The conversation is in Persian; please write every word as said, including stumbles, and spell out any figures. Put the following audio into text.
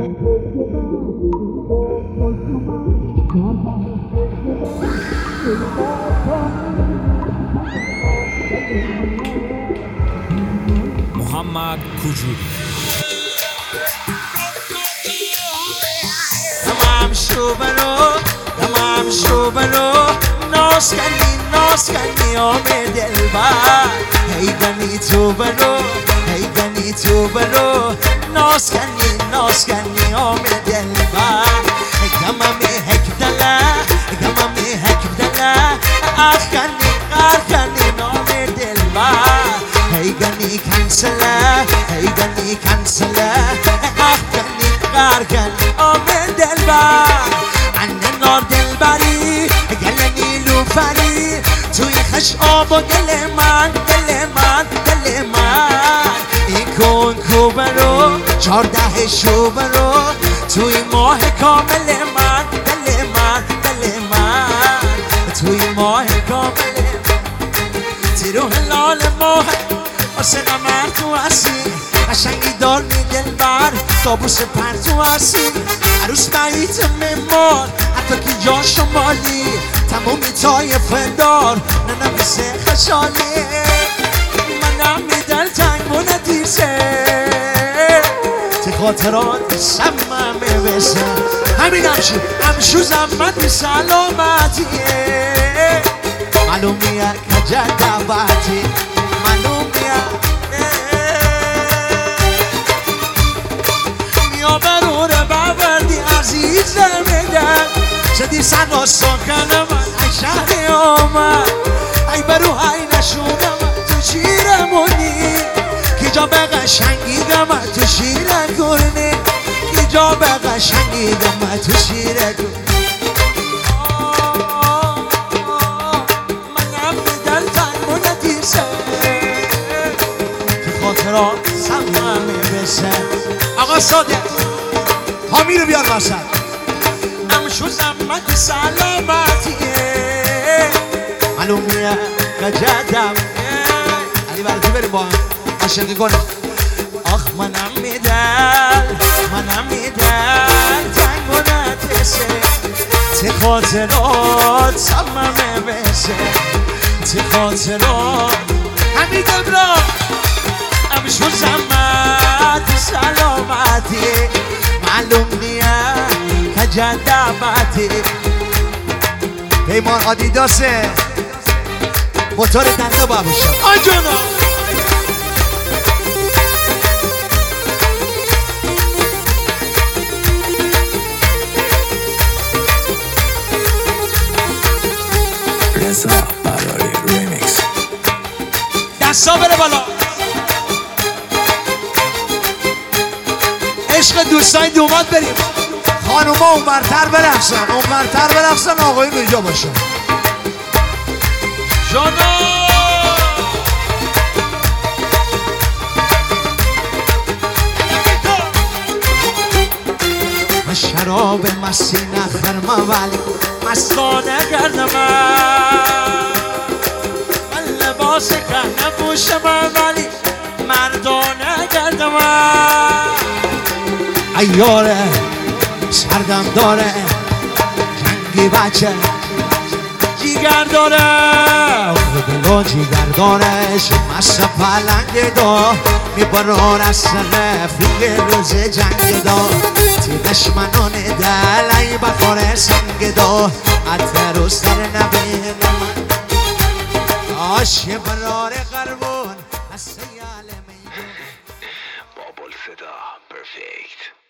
محمد کوجوری تمام شو برو تمام شو برو ناز کنی ناز کنی آم دلبر هی گنی تو برو هی گنی تو برو ناز کنی ناز کنی آم دلبر گمم هک دله گمم هک دله آخ کنی آخ کنی نام دلبر هی گنی کنسله هی گنی کنسله آخ کنی آخ کنی آم دلبر انه نار دلبری گل نیلوفری توی خش آب و دل من دل من دل من این کن کو برو چارده شو برو توی ماه کامل من دل من دل من توی ماه کامل تیرو هلال ماه واسه قمر تو هستی قشنگی دار می دلبر تابوس پر تو هستی عروس بعید ممار حتی که جا شمالی تمومی تای فندار نه نمیسه خشالی منم می دل تنگ و ندیسه تی خاطرات سمم بسه همین همشو همشو زمت بی سلامتیه معلومیه که جدوتی معلومیه میا برور ببردی عزیز میدن شدی سن و ساکن من ای شهر آمد ای برو ای نشونم تو شیرمونی کی جا به قشنگی دم تو شیر گرنی کی جا به قشنگی دم تو شیر گرنی منم بدل تنگ و ندیسه که خاطرات سمم بسه آقا صادق حامی رو بیار واسط امشو زمت سلامتیه معلومیه قجدم علی برکی بریم با هم عاشقی کنیم آخ منم میدل منم میدل تنگ و ندیسه تی خاطرات سمم بسه تی خاطرات همی دل برا امشو زمت سلامتی معلوم نیه که جدبتی پیمان آدیداسه موتور دنده با باشم آجونا رضا براری ریمیکس دستا بره بالا عشق دوستای دومات بریم خانوما اونورتر برقصن اونورتر برقصن آقایون اینجا باشن جانا من شراب مستی نخرم ولی مستانه کردم من لباس که نپوشم ولی مردانه کردم ایاره سردم داره جنگی بچه جیگر داره دلو جیگر داره شمس پلنگ دا میبرار از رفیق روز جنگ دا تیغش منانه دل ای بخور سنگ دا عطر و سر نبینه من آشی برار قربون از سیال میجون بابل صدا پرفکت